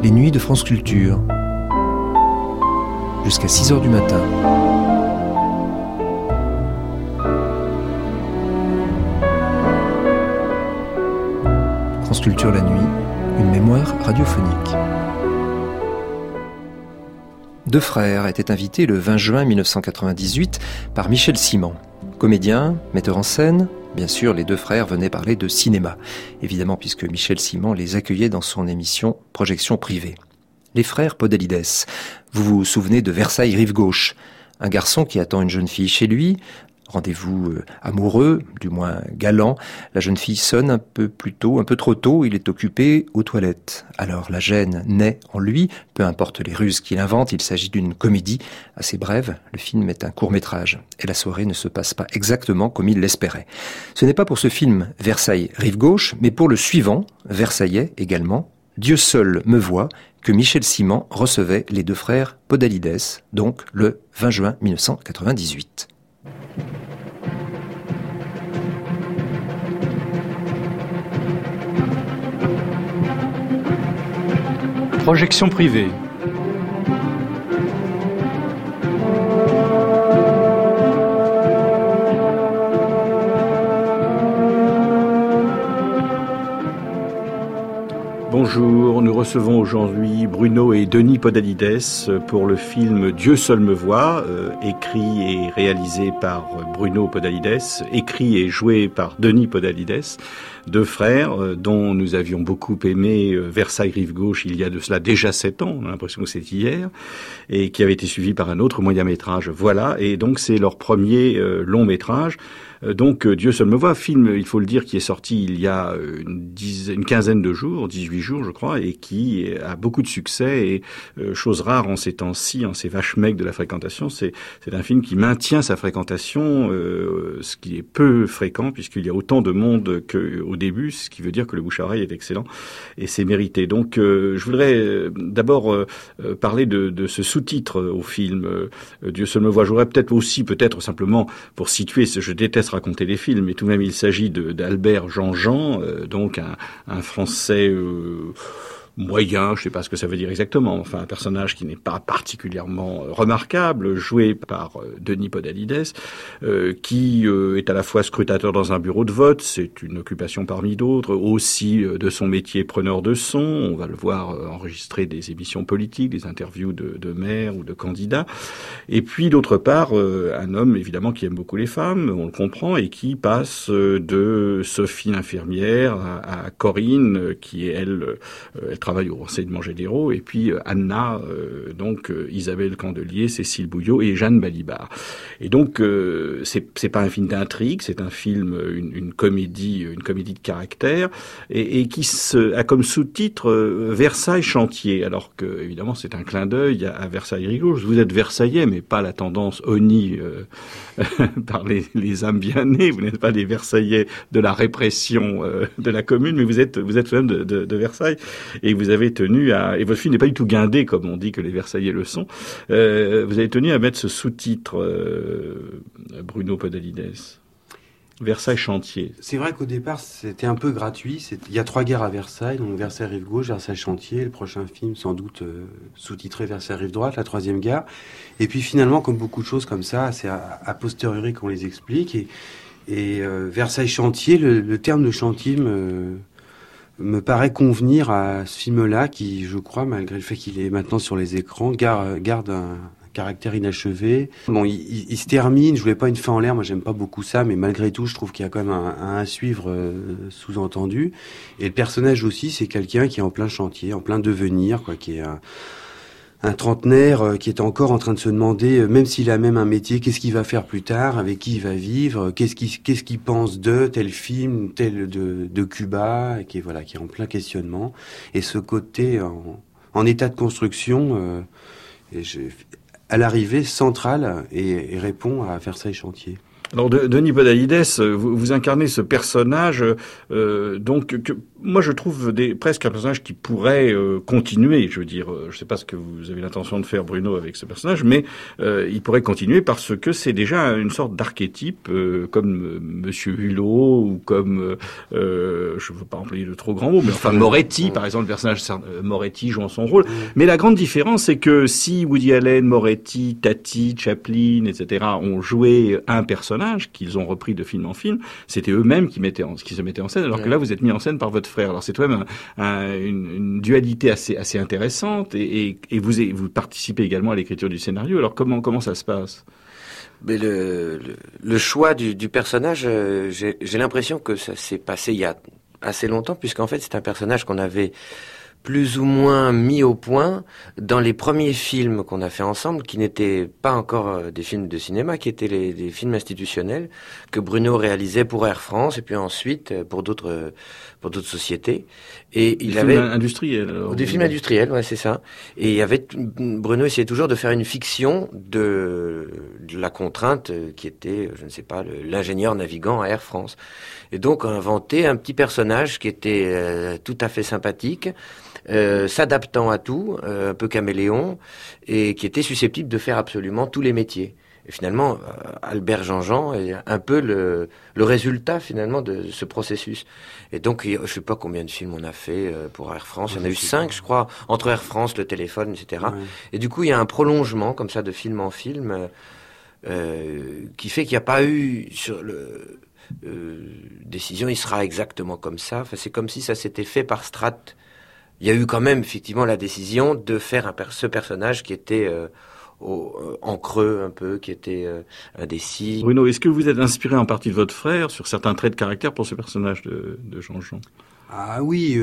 Les nuits de France Culture. Jusqu'à 6h du matin. France Culture la nuit, une mémoire radiophonique. Deux frères étaient invités le 20 juin 1998 par Michel Simon. Comédien, metteur en scène, bien sûr, les deux frères venaient parler de cinéma. Évidemment, puisque Michel Simon les accueillait dans son émission Projection privée. Les frères Podalides. Vous vous souvenez de Versailles rive gauche. Un garçon qui attend une jeune fille chez lui. Rendez-vous amoureux, du moins galant. La jeune fille sonne un peu plus tôt, un peu trop tôt. Il est occupé aux toilettes. Alors la gêne naît en lui. Peu importe les ruses qu'il invente, il s'agit d'une comédie assez brève. Le film est un court-métrage. Et la soirée ne se passe pas exactement comme il l'espérait. Ce n'est pas pour ce film Versailles rive gauche, mais pour le suivant, Versaillais également, Dieu seul me voit, que Michel Simon recevait les deux frères Podalides, donc le 20 juin 1998. Projection privée. Bonjour, nous recevons aujourd'hui Bruno et Denis Podalides pour le film Dieu seul me voit, écrit et réalisé par Bruno Podalides, écrit et joué par Denis Podalides, deux frères dont nous avions beaucoup aimé Versailles rive gauche il y a de cela déjà 7 ans, on a l'impression que c'est hier, et qui avait été suivi par un autre moyen-métrage. Voilà, et donc c'est leur premier long-métrage. Donc Dieu seul me voit, film, il faut le dire, qui est sorti il y a une quinzaine de jours, 18 jours je crois, et qui a beaucoup de succès, et chose rare en ces temps-ci, en ces vaches maigres de la fréquentation, c'est un film qui maintient sa fréquentation, ce qui est peu fréquent puisqu'il y a autant de monde qu'au début, ce qui veut dire que le bouche à oreille est excellent, et c'est mérité. Donc je voudrais d'abord parler de ce sous-titre au film Dieu seul me voit. Je voudrais peut-être simplement pour situer, je déteste raconter les films, mais tout de même il s'agit d'Albert Jean-Jean, donc un Français moyen, je sais pas ce que ça veut dire exactement, enfin un personnage qui n'est pas particulièrement remarquable, joué par Denis Podalides, qui est à la fois scrutateur dans un bureau de vote, c'est une occupation parmi d'autres, aussi de son métier preneur de son, on va le voir enregistrer des émissions politiques, des interviews de maires ou de candidats, et puis d'autre part un homme évidemment qui aime beaucoup les femmes, on le comprend, et qui passe de Sophie l'infirmière à Corinne, qui elle travaille au renseignement généraux, et puis Anna, donc Isabelle Candelier, Cécile Bouillot et Jeanne Balibar. Et donc c'est pas un film d'intrigue, c'est un film, une comédie de caractère, et qui a comme sous-titre Versailles chantier, alors que évidemment c'est un clin d'œil à Versailles rive gauche. Vous êtes Versaillais, mais pas la tendance honni par les âmes bien nées. Vous n'êtes pas des Versaillais de la répression de la Commune, mais vous êtes quand même de Versailles, et vous avez tenu à, et votre film n'est pas du tout guindé comme on dit que les Versaillais le sont, vous avez tenu à mettre ce sous-titre, Bruno Podalides. Versailles chantier. C'est vrai qu'au départ, c'était un peu gratuit. Il y a 3 gares à Versailles, donc Versailles rive gauche, Versailles chantier. Le prochain film, sans doute, sous-titré Versailles rive droite, la 3e gare. Et puis finalement, comme beaucoup de choses comme ça, c'est a posteriori qu'on les explique. Et Versailles chantier, le terme de chantier me paraît convenir à ce film-là, qui, je crois, malgré le fait qu'il est maintenant sur les écrans, garde un caractère inachevé. Bon, il se termine, je voulais pas une fin en l'air, moi j'aime pas beaucoup ça, mais malgré tout, je trouve qu'il y a quand même un à suivre sous-entendu. Et le personnage aussi, c'est quelqu'un qui est en plein chantier, en plein devenir, quoi, qui est un trentenaire qui est encore en train de se demander, même s'il a même un métier, qu'est-ce qu'il va faire plus tard, avec qui il va vivre, qu'est-ce qu'il pense de tel film, tel de Cuba, et qui est en plein questionnement. Et ce côté en état de construction, à l'arrivée centrale, et répond à Versailles chantier. Alors Denis Podalides, vous incarnez ce personnage, donc moi, je trouve presque un personnage qui pourrait continuer. Je veux dire, je sais pas ce que vous avez l'intention de faire, Bruno, avec ce personnage, mais il pourrait continuer parce que c'est déjà une sorte d'archétype, comme Monsieur Hulot ou comme, je veux pas employer de trop grands mots, mais enfin Moretti, par exemple, le personnage Moretti jouant son rôle. Mais la grande différence, c'est que si Woody Allen, Moretti, Tati, Chaplin, etc. ont joué un personnage qu'ils ont repris de film en film, c'était eux-mêmes qui se mettaient en scène, alors que là, vous êtes mis en scène par votre frère. Alors c'est tout de même une dualité assez intéressante, et vous participez également à l'écriture du scénario. Alors comment ça se passe? Mais le choix du personnage, j'ai l'impression que ça s'est passé il y a assez longtemps, puisqu'en fait c'est un personnage qu'on avait plus ou moins mis au point dans les premiers films qu'on a fait ensemble, qui n'étaient pas encore des films de cinéma, qui étaient des films institutionnels que Bruno réalisait pour Air France et puis ensuite pour d'autres sociétés. Et il avait films industriels. Des films industriels, ouais, c'est ça. Et Bruno essayait toujours de faire une fiction de la contrainte qui était, je ne sais pas, l'ingénieur navigant à Air France. Et donc inventer un petit personnage qui était tout à fait sympathique, s'adaptant à tout, un peu caméléon, et qui était susceptible de faire absolument tous les métiers. Et finalement, Albert Jean-Jean est un peu le résultat finalement de ce processus. Et donc, je sais pas combien de films on a fait pour Air France. Il y en a eu 5, je crois, entre Air France, le téléphone, etc. Ouais. Et du coup, il y a un prolongement comme ça de film en film qui fait qu'il n'y a pas eu sur le décision, il sera exactement comme ça. Enfin, c'est comme si ça s'était fait par strates. Il y a eu quand même effectivement la décision de faire ce personnage qui était en creux un peu, qui était indécis. Bruno, est-ce que vous êtes inspiré en partie de votre frère sur certains traits de caractère pour ce personnage de Jean-Jean? Ah oui,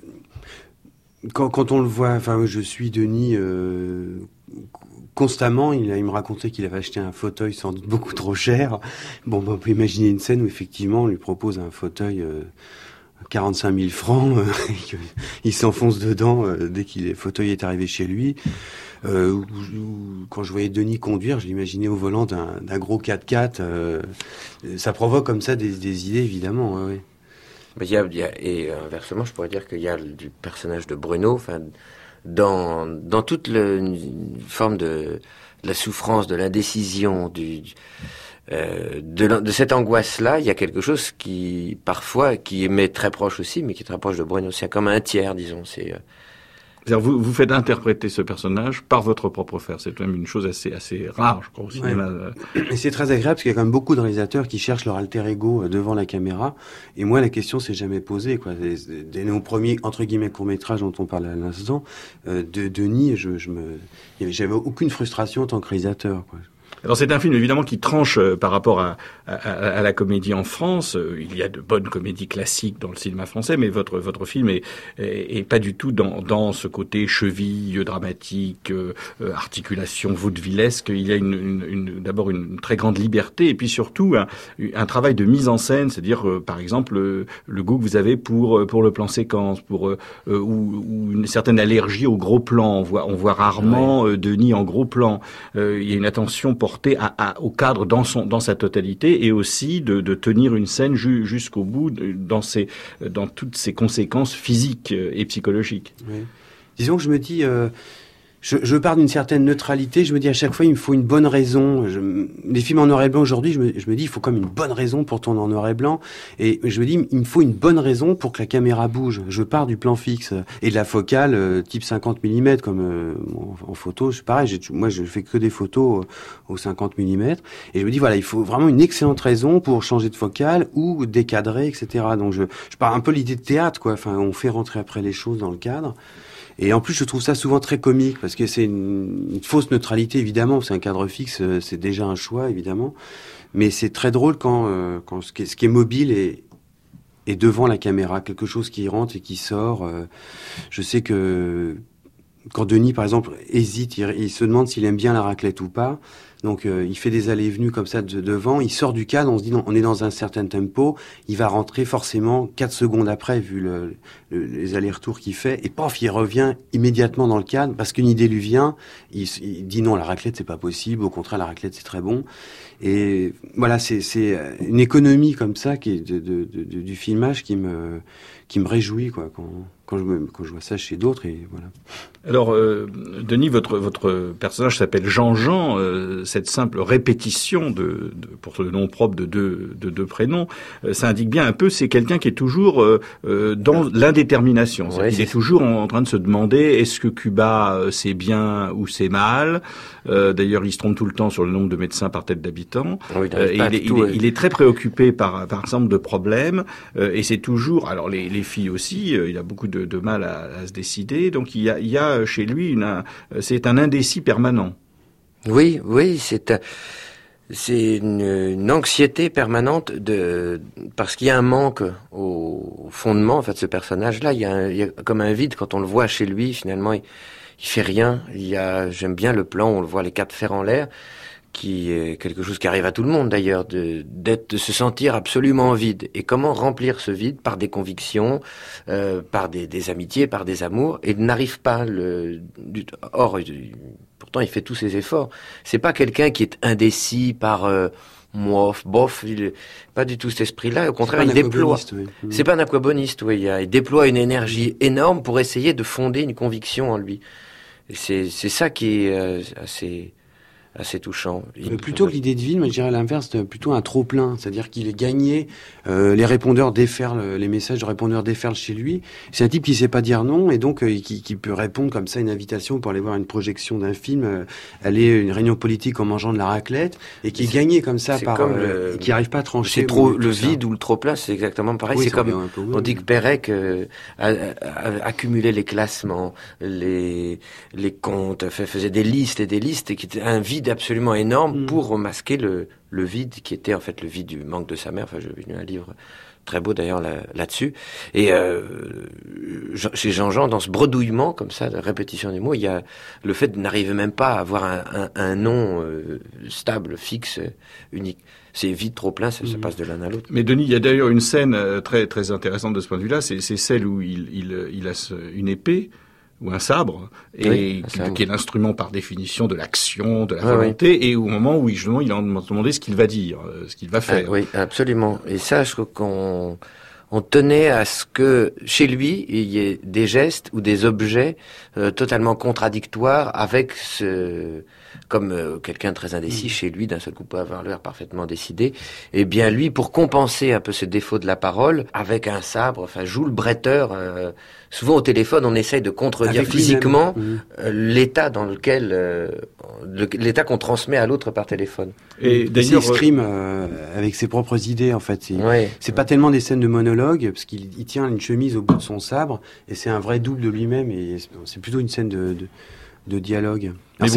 quand on le voit, enfin je suis Denis constamment, il me racontait qu'il avait acheté un fauteuil sans doute beaucoup trop cher. Bon, on peut imaginer une scène où effectivement on lui propose un fauteuil 45 000 francs, il s'enfonce dedans dès que le fauteuil est arrivé chez lui. Quand je voyais Denis conduire, je l'imaginais au volant d'un gros 4x4. Ça provoque comme ça des idées, évidemment. Ouais. Mais et inversement, je pourrais dire qu'il y a du personnage de Bruno, enfin, dans toute une forme de la souffrance, de l'indécision, de cette angoisse-là, il y a quelque chose qui m'est très proche aussi, mais qui est très proche de Bruno. C'est comme un tiers, disons. C'est-à-dire, vous faites interpréter ce personnage par votre propre frère. C'est quand même une chose assez rare, je crois, au cinéma. Ouais. Et c'est très agréable parce qu'il y a quand même beaucoup de réalisateurs qui cherchent leur alter ego devant la caméra. Et moi, la question s'est jamais posée, quoi. Dès nos premiers, entre guillemets, courts-métrages dont on parle à l'instant, de Denis, j'avais aucune frustration en tant que réalisateur, quoi. Alors c'est un film évidemment qui tranche par rapport à la comédie en France. Il y a de bonnes comédies classiques dans le cinéma français, mais votre film est pas du tout dans ce côté cheville dramatique, articulation vaudevillesque. Il y a d'abord une très grande liberté, et puis surtout un travail de mise en scène, c'est-à-dire par exemple le goût que vous avez pour le plan séquence, ou une certaine allergie au gros plan. On voit rarement Denis en gros plan. Il y a une attention portée au cadre dans sa totalité, et aussi de tenir une scène jusqu'au bout dans toutes ses conséquences physiques et psychologiques. Oui. Disons que je me dis, je pars d'une certaine neutralité, je me dis à chaque fois il me faut une bonne raison. Les films en noir et blanc aujourd'hui, je me dis il faut comme une bonne raison pour tourner en noir et blanc, et je me dis il me faut une bonne raison pour que la caméra bouge. Je pars du plan fixe et de la focale type 50 mm comme en photo, c'est pareil, moi je fais que des photos au 50 mm, et je me dis voilà, il faut vraiment une excellente raison pour changer de focale ou décadrer, etc. Donc je pars un peu l'idée de théâtre, quoi. Enfin, on fait rentrer après les choses dans le cadre. Et en plus, je trouve ça souvent très comique, parce que c'est une fausse neutralité, évidemment. C'est un cadre fixe, c'est déjà un choix, évidemment. Mais c'est très drôle quand ce qui est mobile est devant la caméra, quelque chose qui rentre et qui sort. Je sais que quand Denis, par exemple, hésite, il se demande s'il aime bien la raclette ou pas. Donc il fait des allées et venues comme ça devant, il sort du cadre, on se dit non, on est dans un certain tempo, il va rentrer forcément 4 secondes après vu les allers-retours qu'il fait, et paf, il revient immédiatement dans le cadre parce qu'une idée lui vient, il dit non, la raclette c'est pas possible, au contraire la raclette c'est très bon. Et voilà, c'est une économie comme ça qui est du filmage qui me réjouit quoi quand je vois ça chez d'autres, et voilà. Alors, Denis, votre personnage s'appelle Jean-Jean. Cette simple répétition pour le nom propre de deux prénoms, ça indique bien un peu, c'est quelqu'un qui est toujours dans l'indétermination. Ouais, il est toujours en train de se demander est-ce que Cuba c'est bien ou c'est mal. D'ailleurs, il se trompe tout le temps sur le nombre de médecins par tête d'habitant. Oui, il est très préoccupé par exemple de problèmes, et c'est toujours. Alors les filles aussi, il a beaucoup de mal à se décider. Donc il y a chez lui c'est un indécis permanent. Oui, c'est une anxiété permanente parce qu'il y a un manque au fondement en fait de ce personnage-là. Il y a comme un vide quand on le voit chez lui. Finalement, il fait rien. J'aime bien le plan où on le voit les 4 fers en l'air, qui est quelque chose qui arrive à tout le monde d'ailleurs, de se sentir absolument vide. Et comment remplir ce vide? Par des convictions, par des amitiés, par des amours, et il n'arrive pas. Pourtant, il fait tous ses efforts. C'est pas quelqu'un qui est indécis par bof, pas du tout cet esprit-là. Au contraire, il déploie. Oui. C'est pas un aquaboniste, oui. Il déploie une énergie énorme pour essayer de fonder une conviction en lui. Et c'est ça qui est assez touchant. Plutôt que l'idée de vide, moi je dirais l'inverse, plutôt un trop-plein. C'est-à-dire qu'il est gagné, les répondeurs déferlent, les messages de répondeurs déferlent chez lui. C'est un type qui sait pas dire non, et donc qui peut répondre comme ça à une invitation pour aller voir une projection d'un film, aller à une réunion politique en mangeant de la raclette, et qui est gagné comme ça par qui arrive pas à trancher. C'est trop le vide ou le trop-plein, c'est exactement pareil. Oui, c'est comme on dit que Pérec a accumulé les classements, les comptes, faisait des listes et des listes, et qui était un vide absolument énorme pour masquer le vide qui était en fait le vide du manque de sa mère. Enfin, j'ai lu un livre très beau d'ailleurs là-dessus. Et chez Jean-Jean, dans ce bredouillement comme ça, de répétition des mots, il y a le fait de n'arriver même pas à avoir un nom stable, fixe, unique. C'est vide, trop plein, ça passe de l'un à l'autre. Mais Denis, il y a d'ailleurs une scène très très intéressante de ce point de vue-là, c'est celle où il a une épée ou un sabre, et qui est l'instrument par définition de l'action, de la volonté, et au moment où justement il a demandé ce qu'il va dire, ce qu'il va faire. Oui, absolument. Et ça, je trouve qu'on tenait à ce que chez lui il y ait des gestes ou des objets totalement contradictoires avec comme quelqu'un de très indécis chez lui, d'un seul coup peut avoir l'air parfaitement décidé. Et bien lui, pour compenser un peu ce défaut de la parole, avec un sabre, joue le bretteur. Souvent au téléphone, on essaye de contredire physiquement l'état dans lequel l'état qu'on transmet à l'autre par téléphone. Et d'ailleurs, il exprime avec ses propres idées en fait. C'est pas tellement des scènes de monologue, parce qu'il tient une chemise au bout de son sabre, et c'est un vrai double de lui-même, et c'est plutôt une scène de dialogue. Alors,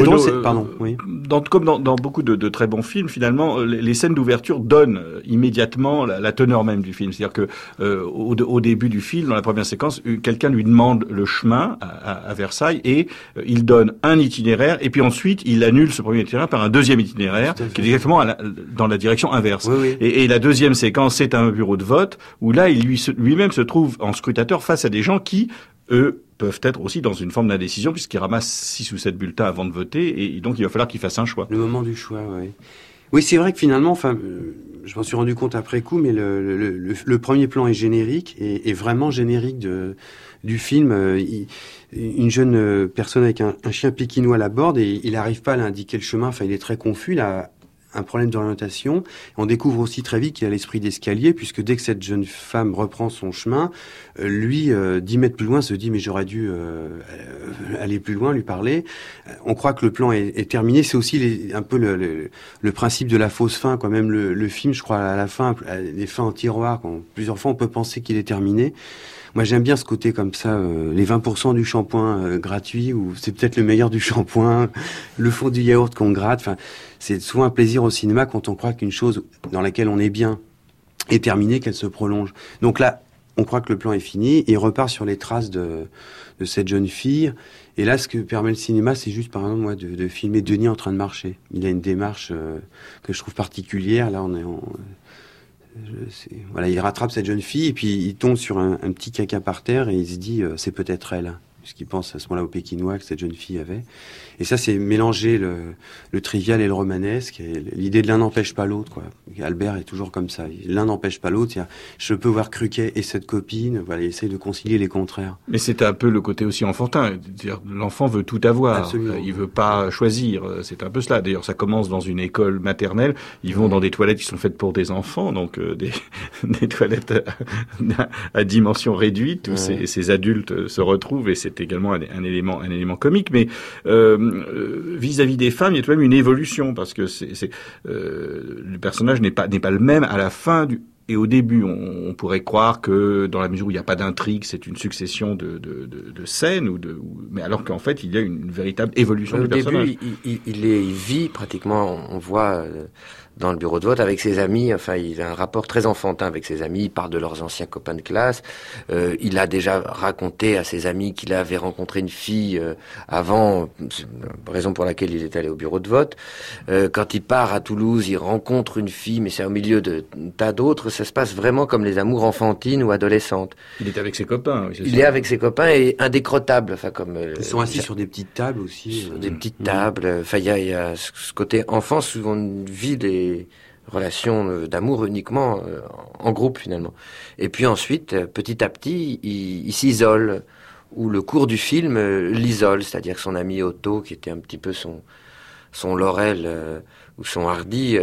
comme dans beaucoup de très bons films, finalement, les scènes d'ouverture donnent immédiatement la teneur même du film. C'est-à-dire que au début du film, dans la première séquence, quelqu'un lui demande le chemin à Versailles, et il donne un itinéraire, et puis ensuite il annule ce premier itinéraire par un deuxième itinéraire qui est exactement dans la direction inverse. Oui. Et la deuxième séquence, c'est un bureau de vote où là, lui-même se trouve en scrutateur face à des gens qui, eux, peuvent être aussi dans une forme d'indécision, puisqu'ils ramassent 6 ou 7 bulletins avant de voter, et donc il va falloir qu'ils fassent un choix. Le moment du choix, oui. Oui, c'est vrai que finalement, je m'en suis rendu compte après coup, mais le premier plan est générique, et vraiment générique du film. Une jeune personne avec un chien pékinois l'aborde, et il n'arrive pas à l'indiquer le chemin, il est très confus, il a un problème d'orientation. On découvre aussi très vite qu'il a l'esprit d'escalier, puisque dès que cette jeune femme reprend son chemin, lui, 10 mètres plus loin, se dit « mais j'aurais dû aller plus loin, lui parler ». On croit que le plan est terminé. C'est aussi un peu le principe de la fausse fin, quoi. Même le film, je crois, à la fin, les fins en tiroir, plusieurs fois on peut penser qu'il est terminé. Moi, j'aime bien ce côté comme ça, les 20% du shampoing gratuit, ou c'est peut-être le meilleur du shampoing, le fond du yaourt qu'on gratte. C'est souvent un plaisir au cinéma quand on croit qu'une chose dans laquelle on est bien est terminée, qu'elle se prolonge. Donc là, on croit que le plan est fini, et il repart sur les traces de cette jeune fille. Et là, ce que permet le cinéma, c'est juste, par exemple, moi, de filmer Denis en train de marcher. Il a une démarche que je trouve particulière. Là, voilà, il rattrape cette jeune fille, et puis il tombe sur un petit caca par terre, et il se dit, c'est peut-être elle. Puisqu'il pense à ce moment-là au Pékinois que cette jeune fille avait. Et ça, c'est mélanger le trivial et le romanesque. Et l'idée de l'un n'empêche pas l'autre, quoi. Albert est toujours comme ça. L'un n'empêche pas l'autre. Je peux voir Cruquet et cette copine. Voilà, il essaye de concilier les contraires. Mais c'est un peu le côté aussi enfantin. C'est-à-dire, l'enfant veut tout avoir. Absolument. Il veut pas choisir. C'est un peu cela. D'ailleurs, ça commence dans une école maternelle. Ils vont dans des toilettes qui sont faites pour des enfants, donc des toilettes à dimension réduite où ces adultes se retrouvent, et c'est également un élément comique. Mais vis-à-vis des femmes, il y a tout de même une évolution, parce que le personnage n'est pas le même à la fin et au début. On pourrait croire que dans la mesure où il n'y a pas d'intrigue, c'est une succession de scènes mais alors qu'en fait il y a une véritable évolution du personnage. Au début, il vit pratiquement, on voit dans le bureau de vote avec ses amis. Enfin, il a un rapport très enfantin avec ses amis. Il parle de leurs anciens copains de classe. Il a déjà raconté à ses amis qu'il avait rencontré une fille avant, raison pour laquelle il est allé au bureau de vote. Quand il part à Toulouse, il rencontre une fille, mais c'est au milieu de tas d'autres. Ça se passe vraiment comme les amours enfantines ou adolescentes. Il est avec ses copains. Oui, il est avec ses copains et indécrottable. Enfin, comme ils sont assis sur des petites tables aussi. Sur des petites tables. Enfin, il y a ce côté enfance où on vit des relations d'amour uniquement en groupe finalement. Et puis ensuite, petit à petit, il s'isole, ou le cours du film l'isole, c'est-à-dire que son ami Otto, qui était un petit peu son Laurel ou son Hardy,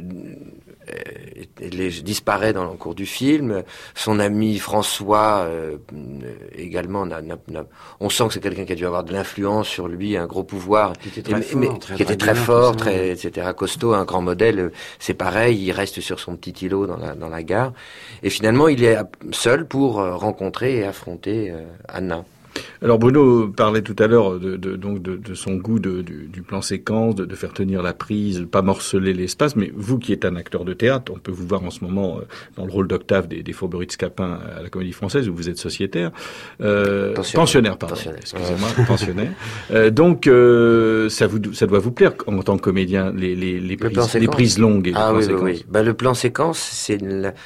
disparaît dans le cours du film. Son ami François également on sent que c'est quelqu'un qui a dû avoir de l'influence sur lui, un gros pouvoir, qui était très fort, etc., costaud, un grand modèle. C'est pareil, il reste sur son petit îlot dans la gare, et finalement il est seul pour rencontrer et affronter Anna. Alors Bruno parlait tout à l'heure de son goût du plan séquence, de faire tenir la prise, de pas morceler l'espace. Mais vous qui êtes un acteur de théâtre, on peut vous voir en ce moment dans le rôle d'Octave des Fourberies de Scapin à la Comédie Française, où vous êtes sociétaire. Pensionnaire, pardon. Excusez-moi, pensionnaire. Donc ça doit vous plaire en tant que comédien, les prises longues et les plans séquences. Oui. Le plan séquence, c'est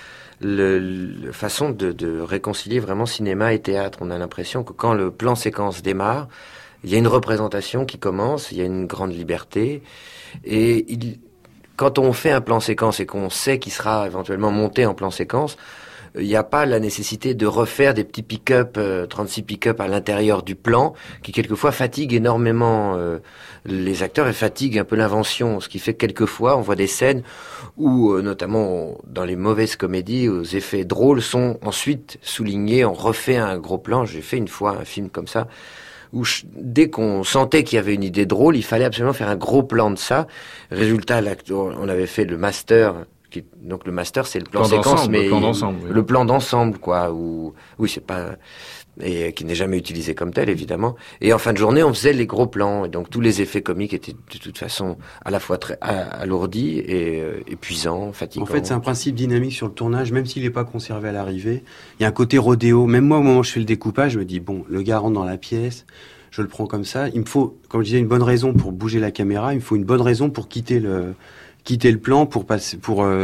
la façon de réconcilier vraiment cinéma et théâtre. On a l'impression que quand le plan séquence démarre, il y a une représentation qui commence, il y a une grande liberté, et quand on fait un plan séquence et qu'on sait qu'il sera éventuellement monté en plan séquence, il n'y a pas la nécessité de refaire des petits pick-up, 36 pick-up à l'intérieur du plan, qui quelquefois fatiguent énormément les acteurs et fatiguent un peu l'invention. Ce qui fait que quelquefois, on voit des scènes où, notamment dans les mauvaises comédies, aux effets drôles sont ensuite soulignés, on refait un gros plan. J'ai fait une fois un film comme ça, où dès qu'on sentait qu'il y avait une idée drôle, il fallait absolument faire un gros plan de ça. Résultat, on avait fait le master. Donc le master, c'est le plan séquence, mais le plan d'ensemble, quoi. Oui, c'est pas, et qui n'est jamais utilisé comme tel, évidemment. Et en fin de journée, on faisait les gros plans, et donc tous les effets comiques étaient de toute façon à la fois très alourdis et épuisants, fatigants. En fait, c'est un principe dynamique sur le tournage, même s'il n'est pas conservé à l'arrivée. Il y a un côté rodéo. Même moi, au moment où je fais le découpage, je me dis bon, le gars rentre dans la pièce. Je le prends comme ça. Il me faut, comme je disais, une bonne raison pour bouger la caméra. Il me faut une bonne raison pour quitter le plan pour passer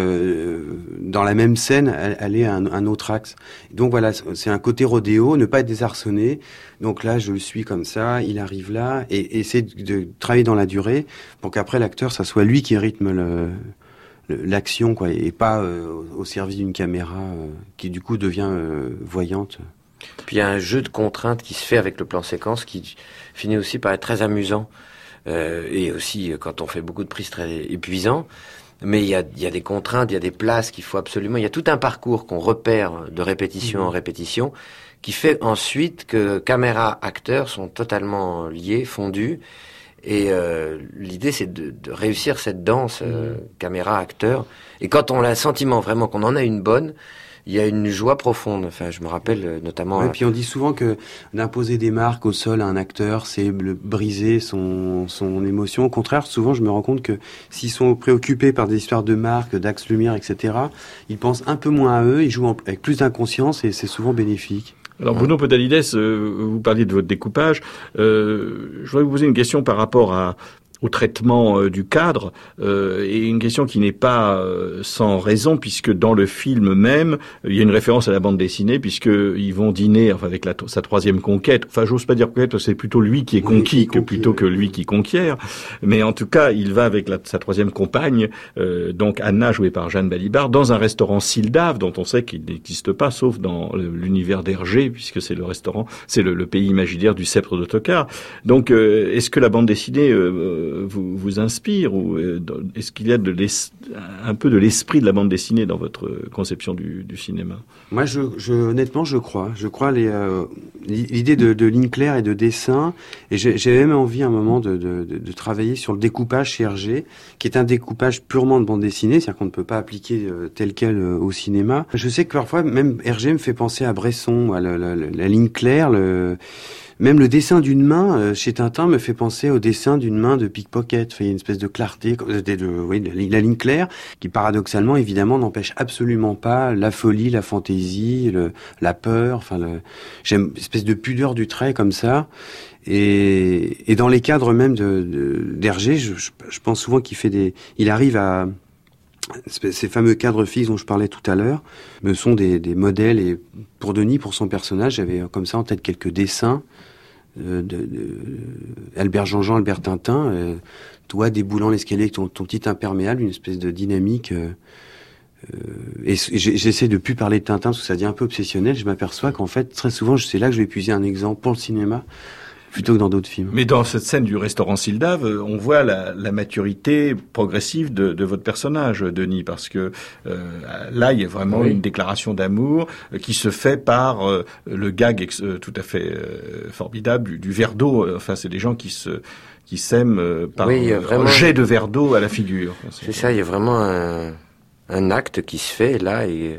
dans la même scène aller à un autre axe. Donc voilà, c'est un côté rodéo, ne pas être désarçonné. Donc là, je le suis comme ça, il arrive là, et essayer de travailler dans la durée pour qu'après l'acteur, ça soit lui qui rythme l'action, quoi, et pas au service d'une caméra qui du coup devient voyante. Puis il y a un jeu de contraintes qui se fait avec le plan séquence qui finit aussi par être très amusant. Et aussi quand on fait beaucoup de prises très épuisants, mais il y a des contraintes, il y a des places qu'il faut absolument, il y a tout un parcours qu'on repère de répétition en répétition, qui fait ensuite que caméra, acteurs sont totalement liés, fondus, et l'idée c'est de réussir cette danse caméra, acteur, et quand on a le sentiment vraiment qu'on en a une bonne, il y a une joie profonde. Enfin, je me rappelle notamment. Et puis on dit souvent que d'imposer des marques au sol à un acteur, c'est briser son émotion. Au contraire, souvent je me rends compte que s'ils sont préoccupés par des histoires de marques, d'axes lumière, etc., ils pensent un peu moins à eux, ils jouent avec plus d'inconscience et c'est souvent bénéfique. Alors Bruno Podalides, vous parliez de votre découpage. Je voudrais vous poser une question par rapport au traitement du cadre, et une question qui n'est pas sans raison, puisque dans le film même, il y a une référence à la bande dessinée, puisqu'ils vont dîner avec sa troisième conquête. Enfin, j'ose pas dire conquête, c'est plutôt lui qui est conquis plutôt que lui qui conquiert. Mais en tout cas, il va avec sa troisième compagne, donc Anna, jouée par Jeanne Balibar, dans un restaurant Sildave, dont on sait qu'il n'existe pas, sauf dans l'univers d'Hergé, puisque c'est le restaurant, c'est le pays imaginaire du sceptre de Tokar. Donc, est-ce que la bande dessinée vous inspire, ou est-ce qu'il y a un peu de l'esprit de la bande dessinée dans votre conception du cinéma? Moi, honnêtement, je crois l'idée de ligne claire et de dessin, et j'ai même envie à un moment de travailler sur le découpage chez Hergé, qui est un découpage purement de bande dessinée, c'est-à-dire qu'on ne peut pas appliquer tel quel au cinéma. Je sais que parfois, même Hergé me fait penser à Bresson, à la ligne claire, même le dessin d'une main chez Tintin me fait penser au dessin d'une main de Pickpocket. Enfin, il y a une espèce de clarté, la ligne claire, qui paradoxalement, évidemment, n'empêche absolument pas la folie, la fantaisie, la peur. Enfin, j'aime une espèce de pudeur du trait comme ça. Et dans les cadres même d'Hergé, je pense souvent il arrive à ces fameux cadres fixes dont je parlais tout à l'heure me sont des modèles, et pour Denis, pour son personnage, j'avais comme ça en tête quelques dessins Albert Jean-Jean, Albert Tintin, toi déboulant l'escalier avec ton petit imperméable, une espèce de dynamique. Et j'essaie de plus parler de Tintin parce que ça devient un peu obsessionnel. Je m'aperçois qu'en fait, très souvent, c'est là que je vais puiser un exemple pour le cinéma, plutôt que dans d'autres films. Mais dans cette scène du restaurant Sildave, on voit la maturité progressive de votre personnage, Denis, parce que là, il y a vraiment une déclaration d'amour qui se fait par le gag tout à fait formidable du verre d'eau. Enfin, c'est des gens qui s'aiment par un jet de verre d'eau à la figure. C'est ça, il y a vraiment un acte qui se fait là et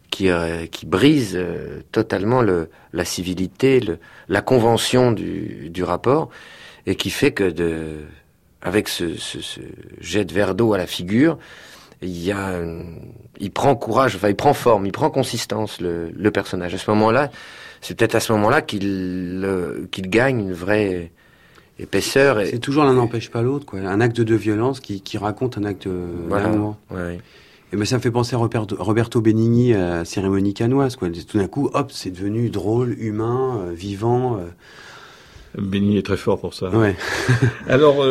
qui brise totalement la civilité, la convention du rapport, et qui fait que avec ce jet de verre d'eau à la figure, il prend courage, enfin il prend forme, il prend consistance le personnage. À ce moment-là, c'est peut-être à ce moment-là qu'il gagne une vraie épaisseur. C'est toujours l'un n'empêche pas l'autre, quoi. Un acte de violence qui raconte un acte d'amour. Ouais. Et ben ça me fait penser à Roberto Benigni à Cérémonie canoise, quoi. Tout d'un coup, hop, c'est devenu drôle, humain, vivant. Benigni est très fort pour ça. Ouais. Alors,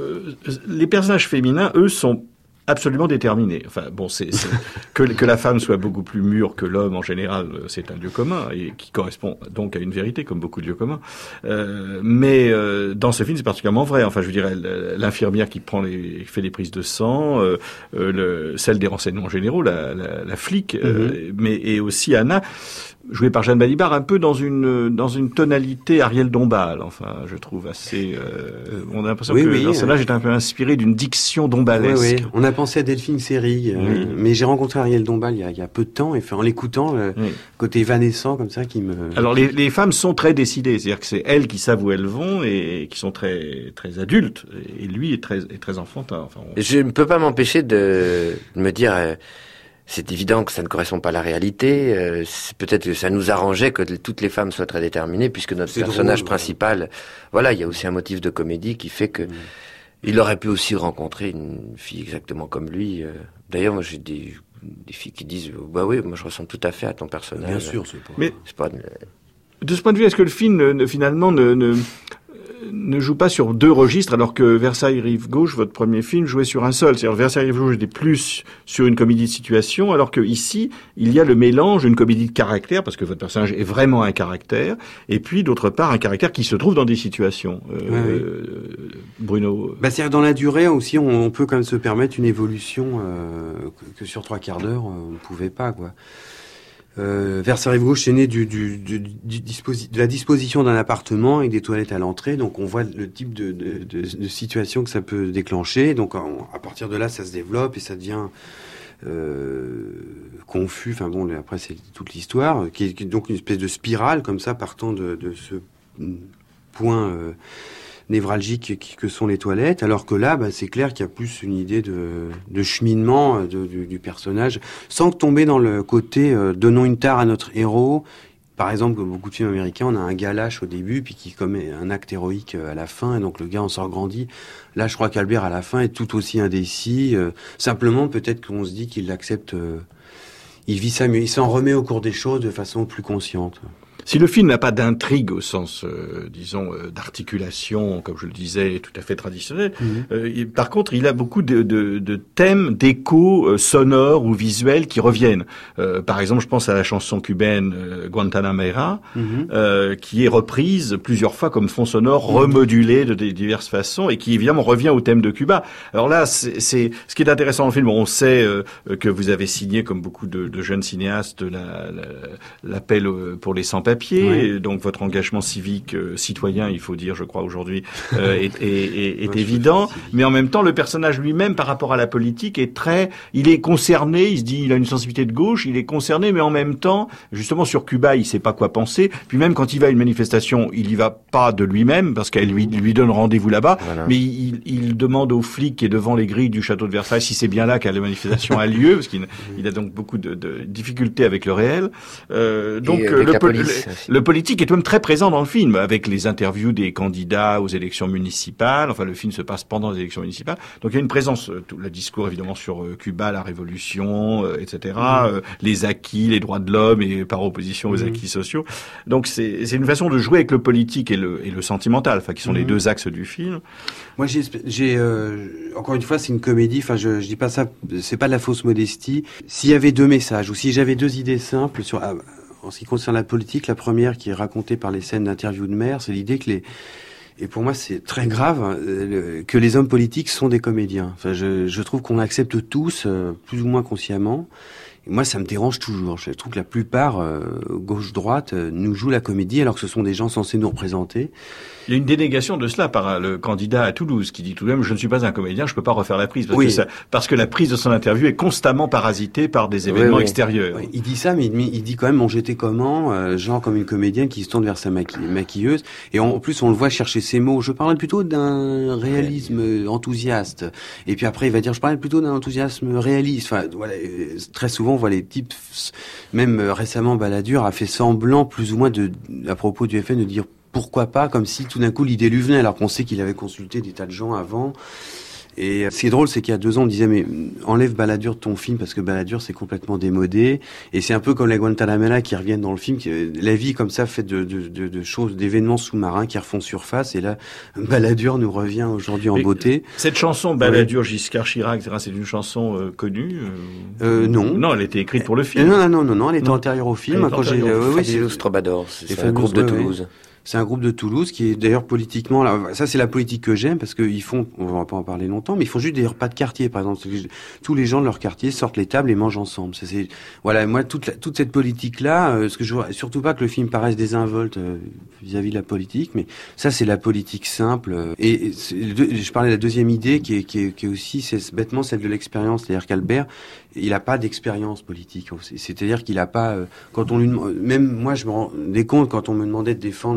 les personnages féminins, eux, sont absolument déterminés. Enfin, bon, c'est que la femme soit beaucoup plus mûre que l'homme en général, c'est un lieu commun et qui correspond donc à une vérité, comme beaucoup de lieux communs. Mais dans ce film, c'est particulièrement vrai. Enfin, je dirais l'infirmière qui fait les prises de sang, celle des renseignements généraux, la flic, et aussi Anna, jouée par Jeanne Balibar, un peu dans une tonalité Ariel Dombal. Enfin, je trouve assez. On a l'impression que le personnage est un peu inspiré d'une diction dombalesque. Oui. On a pensé à Delphine Seyrig, mais j'ai rencontré Ariel Dombal il y a peu de temps, et en l'écoutant, côté évanescent comme ça qui me. Alors les femmes sont très décidées, c'est-à-dire que c'est elles qui savent où elles vont et qui sont très très adultes, et lui est très enfantin. Enfin, Je ne peux pas m'empêcher de me dire. C'est évident que ça ne correspond pas à la réalité. Peut-être que ça nous arrangeait que toutes les femmes soient très déterminées, puisque notre personnage principal, voilà, il y a aussi un motif de comédie qui fait que il aurait pu aussi rencontrer une fille exactement comme lui. D'ailleurs, moi, j'ai des filles qui disent, bah oui, moi je ressemble tout à fait à ton personnage. Bien sûr, c'est pas. Mais c'est pas de ce point de vue, est-ce que le film finalement ne joue pas sur deux registres, alors que Versailles Rive Gauche, votre premier film, jouait sur un seul. C'est-à-dire Versailles Rive Gauche était plus sur une comédie de situation, alors que ici, il y a le mélange, une comédie de caractère, parce que votre personnage est vraiment un caractère, et puis d'autre part un caractère qui se trouve dans des situations. Bruno. C'est-à-dire dans la durée aussi, on peut quand même se permettre une évolution que sur 3/4 d'heure on ne pouvait pas, quoi. Versailles Rive Gauche, c'est né de la disposition d'un appartement avec des toilettes à l'entrée, donc on voit le type de situation que ça peut déclencher. Donc à partir de là, ça se développe et ça devient confus. Enfin bon, après c'est toute l'histoire, qui est donc une espèce de spirale comme ça, partant de ce point névralgique que sont les toilettes, alors que là, c'est clair qu'il y a plus une idée de cheminement du personnage, sans tomber dans le côté donnons une tare à notre héros. Par exemple, comme beaucoup de films américains, on a un gars lâche au début, puis qui commet un acte héroïque à la fin, et donc le gars en sort grandi. Là, je crois qu'Albert, à la fin, est tout aussi indécis. Simplement, peut-être qu'on se dit qu'il l'accepte, il vit ça mieux, il s'en remet au cours des choses de façon plus consciente. Si le film n'a pas d'intrigue au sens, d'articulation, comme je le disais, tout à fait traditionnel, par contre, il a beaucoup de thèmes, d'échos sonores ou visuels qui reviennent. Par exemple, je pense à la chanson cubaine Guantanamera, qui est reprise plusieurs fois comme fond sonore, remodulée de diverses façons, et qui évidemment revient au thème de Cuba. Alors là, c'est ce qui est intéressant dans le film. On sait que vous avez signé, comme beaucoup de jeunes cinéastes, l'appel pour les sans-papiers. Oui. Donc votre engagement civique, citoyen, il faut dire, je crois aujourd'hui, est évident. Mais en même temps, le personnage lui-même, par rapport à la politique, il est concerné. Il se dit, il a une sensibilité de gauche, il est concerné, mais en même temps, justement sur Cuba, il sait pas quoi penser. Puis même quand il va à une manifestation, il y va pas de lui-même parce qu'elle lui donne rendez-vous là-bas. Voilà. Mais il demande aux flics qui est devant les grilles du château de Versailles si c'est bien là que la manifestation a lieu, parce qu'il a donc beaucoup de difficultés avec le réel. Donc le politique est même très présent dans le film, avec les interviews des candidats aux élections municipales. Enfin, le film se passe pendant les élections municipales. Donc il y a une présence, tout le discours évidemment sur Cuba, la révolution, etc., les acquis, les droits de l'homme, et par opposition aux acquis sociaux. Donc c'est une façon de jouer avec le politique et le sentimental, enfin qui sont les deux axes du film. Moi j'ai encore une fois, c'est une comédie. Enfin, je dis pas ça, c'est pas de la fausse modestie. S'il y avait deux messages, ou si j'avais deux idées simples sur en ce qui concerne la politique, la première qui est racontée par les scènes d'interview de maire, c'est l'idée que et pour moi c'est très grave, que les hommes politiques sont des comédiens. Enfin, je trouve qu'on l'accepte tous, plus ou moins consciemment. Et moi, ça me dérange toujours. Je trouve que la plupart, gauche-droite, nous jouent la comédie alors que ce sont des gens censés nous représenter. Il y a une dénégation de cela par le candidat à Toulouse qui dit tout de même, je ne suis pas un comédien, je peux pas refaire la prise parce que la prise de son interview est constamment parasitée par des événements extérieurs. Oui. Il dit ça, mais il dit quand même, bon, j'étais comment, genre comme une comédienne qui se tourne vers sa maquilleuse. Et en plus, on le voit chercher ses mots. Je parle plutôt d'un réalisme enthousiaste. Et puis après, il va dire, je parle plutôt d'un enthousiasme réaliste. Enfin, voilà, très souvent, on voit les types, même récemment, Balladur a fait semblant, plus ou moins, à propos du FN, de dire pourquoi pas, comme si tout d'un coup l'idée lui venait, alors qu'on sait qu'il avait consulté des tas de gens avant. Et ce qui est drôle, c'est qu'il y a 2 ans, on me disait, mais enlève Balladur de ton film, parce que Balladur, c'est complètement démodé. Et c'est un peu comme les Guantanamera qui reviennent dans le film. La vie, comme ça, fait de choses, d'événements sous-marins qui refont surface. Et là, Balladur nous revient aujourd'hui en beauté. Cette chanson, Balladur, Giscard, Chirac, etc., c'est une chanson connue? Non. Non, elle était écrite pour le film. Non, elle était antérieure au film. Quand j'ai Fabulous Troubadours, c'est un groupe de Toulouse. C'est un groupe de Toulouse qui est d'ailleurs politiquement, là, ça c'est la politique que j'aime parce qu'ils font, on va pas en parler longtemps, mais ils font juste des repas de quartier, par exemple. Tous les gens de leur quartier sortent les tables et mangent ensemble. Voilà, moi toute cette politique-là, ce que je vois, surtout pas que le film paraisse désinvolte vis-à-vis de la politique, mais ça c'est la politique simple. Et je parlais de la deuxième idée qui est aussi, c'est bêtement celle de l'expérience, c'est-à-dire qu'Albert, il a pas d'expérience politique. C'est-à-dire qu'il a pas, quand on lui demande, même moi je me rendais compte quand on me demandait de défendre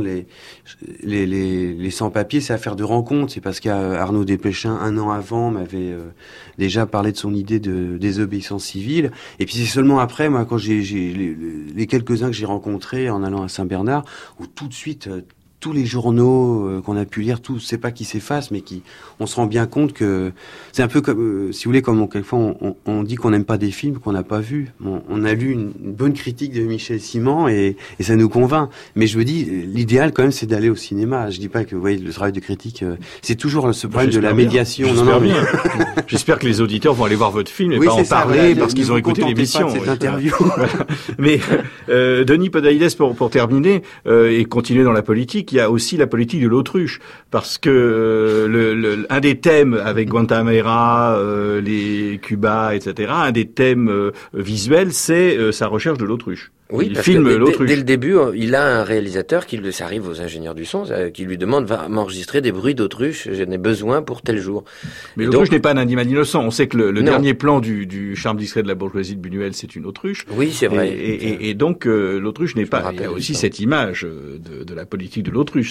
les sans-papiers, c'est affaire de rencontre. C'est parce qu'Arnaud Desplechin, 1 an avant, m'avait déjà parlé de son idée de désobéissance civile. Et puis c'est seulement après, moi, quand j'ai les quelques-uns que j'ai rencontrés en allant à Saint-Bernard, où tout de suite, tous les journaux qu'on a pu lire, c'est pas qui s'effacent, mais on se rend bien compte que c'est un peu comme, si vous voulez, comme quelquefois on dit qu'on n'aime pas des films qu'on n'a pas vus. Bon, on a lu une bonne critique de Michel Simon et ça nous convainc. Mais je me dis, l'idéal quand même, c'est d'aller au cinéma. Je dis pas que, vous voyez, le travail de critique, c'est toujours ce problème de la médiation. J'espère que les auditeurs vont aller voir votre film et pas en parler parce qu'ils ont écouté l'émission. Cette interview. Voilà. Mais Denis Podalides, pour terminer et continuer dans la politique, il y a aussi la politique de l'autruche, parce que un des thèmes avec Guantanamera, les Cuba, etc., un des thèmes visuels, c'est sa recherche de l'autruche. Oui, parce que dès le début, il a un réalisateur ça arrive aux ingénieurs du son, qui lui demande, va m'enregistrer des bruits d'autruche, j'en ai besoin pour tel jour. Mais l'autruche n'est pas un animal innocent. On sait que le dernier plan du charme discret de la bourgeoisie de Buñuel, c'est une autruche. Oui, c'est vrai. Et donc, l'autruche n'est pas, il y a aussi cette image de la politique de l'autruche,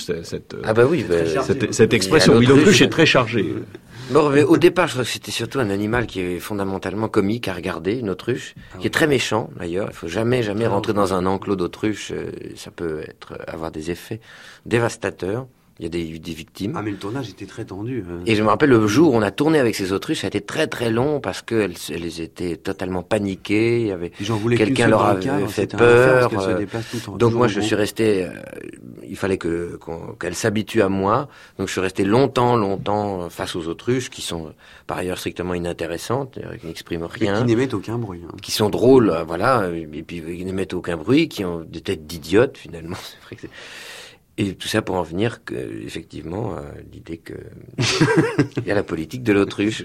cette expression. Oui, l'autruche est très chargée. Bon, mais au départ, je crois que c'était surtout un animal qui est fondamentalement comique à regarder, une autruche, qui est très méchant d'ailleurs. Il faut jamais rentrer dans un enclos d'autruche. Ça peut avoir des effets dévastateurs. Il y a des victimes. Ah, mais le tournage était très tendu. Et je me rappelle le jour où on a tourné avec ces autruches, ça a été très très long parce qu'elles étaient totalement paniquées. Il y avait quelqu'un leur avait fait peur. Donc moi je suis resté. Il fallait qu'elles s'habituent à moi. Donc je suis resté longtemps face aux autruches qui sont par ailleurs strictement inintéressantes, qui n'expriment rien, et qui n'émettent aucun bruit, qui sont drôles, voilà, et puis qui n'émettent aucun bruit, qui ont des têtes d'idiotes finalement. C'est vrai que et tout ça pour en venir effectivement à l'idée que il y a la politique de l'autruche.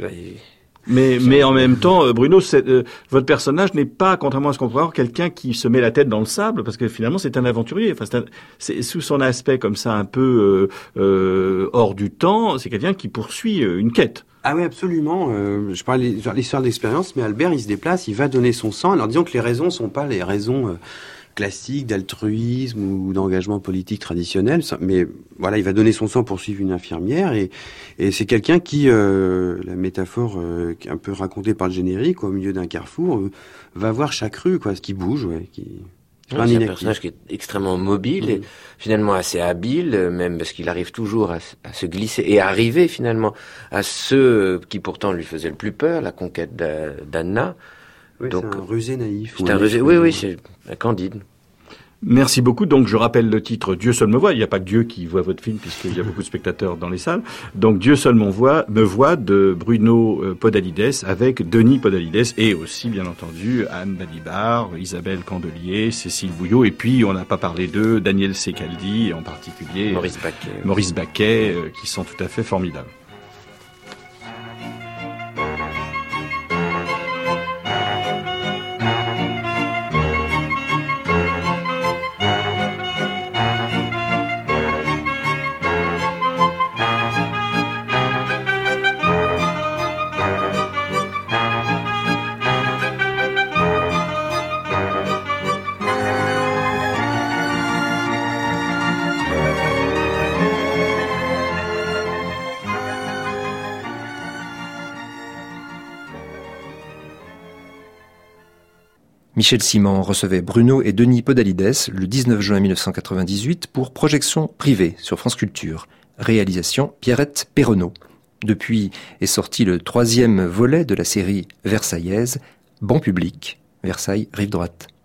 Mais en même temps, Bruno, votre personnage n'est pas, contrairement à ce qu'on peut voir, quelqu'un qui se met la tête dans le sable, parce que finalement c'est un aventurier. Enfin, c'est sous son aspect comme ça un peu hors du temps, c'est quelqu'un qui poursuit une quête. Ah oui, absolument. Je parlais de l'histoire d'expérience, mais Albert, il se déplace, il va donner son sang. Alors disons que les raisons sont pas les raisons classique d'altruisme ou d'engagement politique traditionnel, mais voilà, il va donner son sang pour suivre une infirmière et c'est quelqu'un qui, la métaphore qui est un peu racontée par le générique, au milieu d'un carrefour, va voir chaque rue, quoi, ce qui bouge, c'est un personnage qui est extrêmement mobile et finalement assez habile, même parce qu'il arrive toujours à se glisser et à arriver finalement à ceux qui pourtant lui faisaient le plus peur, la conquête d'Anna. Oui, donc, c'est un rusé naïf. C'est un rusé, oui, c'est un Candide. Merci beaucoup. Donc, je rappelle le titre Dieu seul me voit. Il n'y a pas que Dieu qui voit votre film, puisqu'il y a beaucoup de spectateurs dans les salles. Donc, Dieu seul me voit de Bruno Podalides avec Denis Podalides et aussi, bien entendu, Anne Balibar, Isabelle Candelier, Cécile Bouillot et puis, on n'a pas parlé d'eux, Daniel Secaldi et en particulier Maurice Baquet, qui sont tout à fait formidables. Michel Simon recevait Bruno et Denis Podalides le 19 juin 1998 pour projection privée sur France Culture. Réalisation Pierrette Perronneau. Depuis est sorti le 3e volet de la série versaillaise, Bon public, Versailles, rive droite.